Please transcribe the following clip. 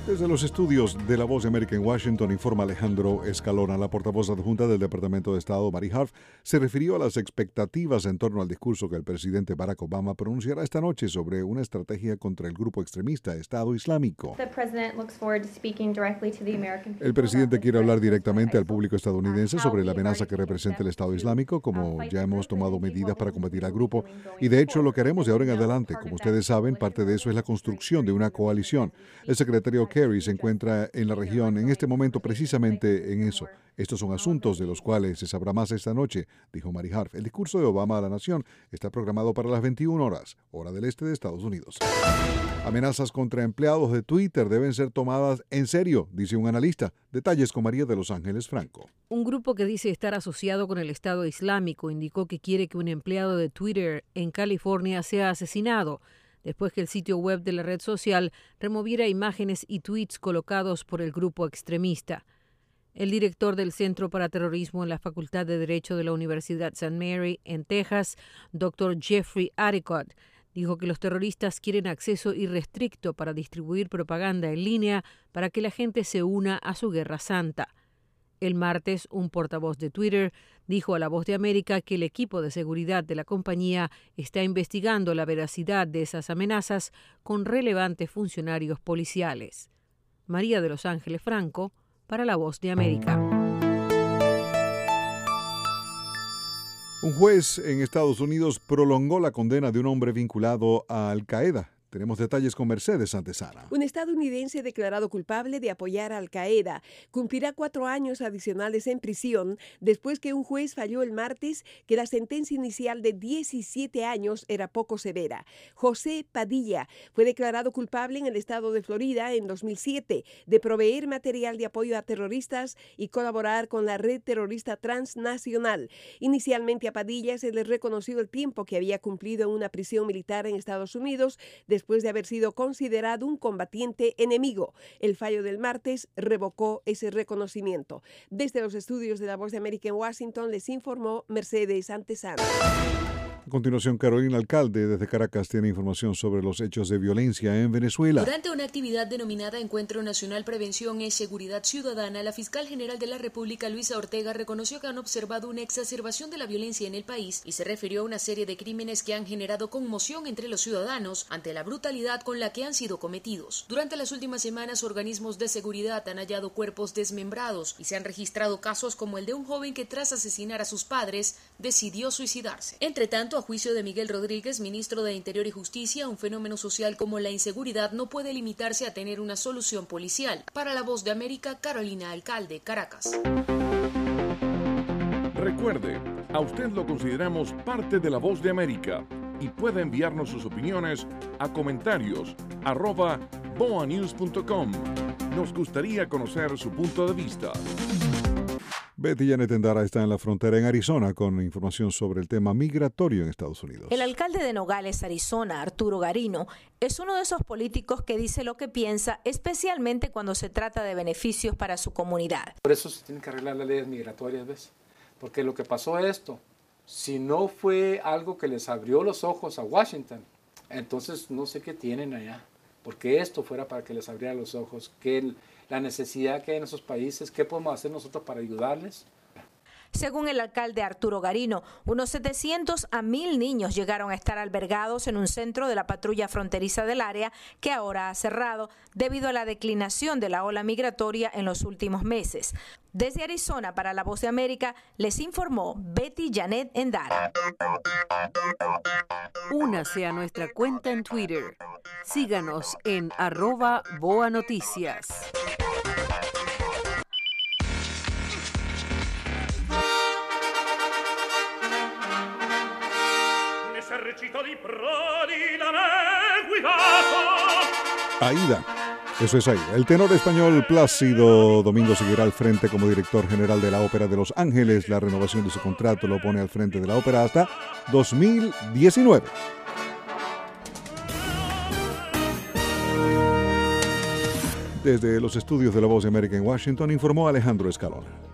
Desde los estudios de La Voz de América en Washington, informa Alejandro Escalona. La portavoz adjunta del Departamento de Estado, Mari Harf, se refirió a las expectativas en torno al discurso que el presidente Barack Obama pronunciará esta noche sobre una estrategia contra el grupo extremista Estado Islámico. El presidente quiere hablar directamente al público estadounidense sobre la amenaza que representa el Estado Islámico, como ya hemos tomado medidas para combatir al grupo, y de hecho lo que haremos de ahora en adelante. Como ustedes saben, parte de eso es la construcción de una coalición. El secretario Kerry se encuentra en la región en este momento precisamente en eso. Estos son asuntos de los cuales se sabrá más esta noche, dijo Mari Harf. El discurso de Obama a la nación está programado para las 21 horas, hora del este de Estados Unidos. Amenazas contra empleados de Twitter deben ser tomadas en serio, dice un analista. Detalles con María de Los Ángeles Franco. Un grupo que dice estar asociado con el Estado Islámico indicó que quiere que un empleado de Twitter en California sea asesinado, después que el sitio web de la red social removiera imágenes y tweets colocados por el grupo extremista. El director del Centro para Terrorismo en la Facultad de Derecho de la Universidad St. Mary, en Texas, Dr. Jeffrey Adicott, dijo que los terroristas quieren acceso irrestricto para distribuir propaganda en línea para que la gente se una a su guerra santa. El martes, un portavoz de Twitter dijo a La Voz de América que el equipo de seguridad de la compañía está investigando la veracidad de esas amenazas con relevantes funcionarios policiales. María de Los Ángeles Franco, para La Voz de América. Un juez en Estados Unidos prolongó la condena de un hombre vinculado a Al-Qaeda. Tenemos detalles con Mercedes Santesana. Un estadounidense declarado culpable de apoyar a Al-Qaeda cumplirá 4 años adicionales en prisión después que un juez falló el martes que la sentencia inicial de 17 años era poco severa. José Padilla fue declarado culpable en el estado de Florida en 2007 de proveer material de apoyo a terroristas y colaborar con la red terrorista transnacional. Inicialmente a Padilla se le reconoció el tiempo que había cumplido en una prisión militar en Estados Unidos después de haber sido considerado un combatiente enemigo. El fallo del martes revocó ese reconocimiento. Desde los estudios de La Voz de América en Washington les informó Mercedes Santesana. A continuación, Carolina Alcalde, desde Caracas, tiene información sobre los hechos de violencia en Venezuela. Durante una actividad denominada Encuentro Nacional Prevención y Seguridad Ciudadana, la fiscal general de la República, Luisa Ortega, reconoció que han observado una exacerbación de la violencia en el país y se refirió a una serie de crímenes que han generado conmoción entre los ciudadanos ante la brutalidad con la que han sido cometidos. Durante las últimas semanas, organismos de seguridad han hallado cuerpos desmembrados y se han registrado casos como el de un joven que, tras asesinar a sus padres, decidió suicidarse. Entre tanto, a juicio de Miguel Rodríguez, ministro de Interior y Justicia, un fenómeno social como la inseguridad no puede limitarse a tener una solución policial. Para La Voz de América, Carolina Alcalde, Caracas. Recuerde, a usted lo consideramos parte de La Voz de América y puede enviarnos sus opiniones a comentarios@boanews.com. Nos gustaría conocer su punto de vista. Betty Janet Endara está en la frontera en Arizona con información sobre el tema migratorio en Estados Unidos. El alcalde de Nogales, Arizona, Arturo Garino, es uno de esos políticos que dice lo que piensa, especialmente cuando se trata de beneficios para su comunidad. Por eso se tienen que arreglar las leyes migratorias, ¿ves? Porque lo que pasó esto, si no fue algo que les abrió los ojos a Washington, entonces no sé qué tienen allá. Porque esto fuera para que les abriera los ojos, que la necesidad que hay en esos países, ¿qué podemos hacer nosotros para ayudarles? Según el alcalde Arturo Garino, unos 700 a 1,000 niños llegaron a estar albergados en un centro de la patrulla fronteriza del área que ahora ha cerrado debido a la declinación de la ola migratoria en los últimos meses. Desde Arizona, para La Voz de América, les informó Betty Janet Endara. Únase a nuestra cuenta en Twitter. Síganos en @BoaNoticias. Aida. Eso es Aida. El tenor español Plácido Domingo seguirá al frente como director general de la Ópera de Los Ángeles. La renovación de su contrato lo pone al frente de la ópera hasta 2019. Desde los estudios de La Voz de América en Washington, informó Alejandro Escalona.